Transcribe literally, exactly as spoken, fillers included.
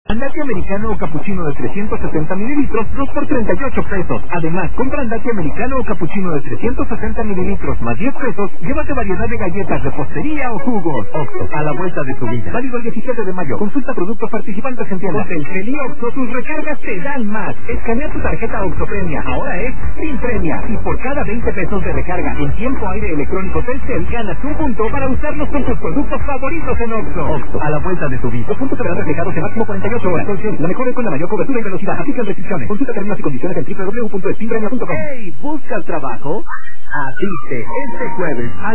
Andati americano o capuchino de trescientos setenta mililitros, dos por treinta y ocho pesos. Además, compra andati americano o capuchino de trescientos sesenta mililitros más diez pesos, llévate variedad de galletas, repostería o jugos. Oxxo, a la vuelta de tu vida. Válido el diecisiete de mayo. Consulta productos participantes en tienda. Con Telcel y Oxxo, tus recargas te dan más. Escanea tu tarjeta Oxxo Premia. Ahora es Sin Premia. Y por cada veinte pesos de recarga en tiempo aire electrónico Telcel, ganas un punto para usarlos con tus productos favoritos en Oxxo. Oxxo, a la vuelta de tu vida. Los puntos se verán reflejados en máximo cuarenta y ocho horas. La mejor es con la mayor cobertura y velocidad. Aplican restricciones. Consulta términos y condiciones en doble u doble u doble u punto espinpremia punto com. ¡Hey! ¿Buscas trabajo? Asiste este jueves al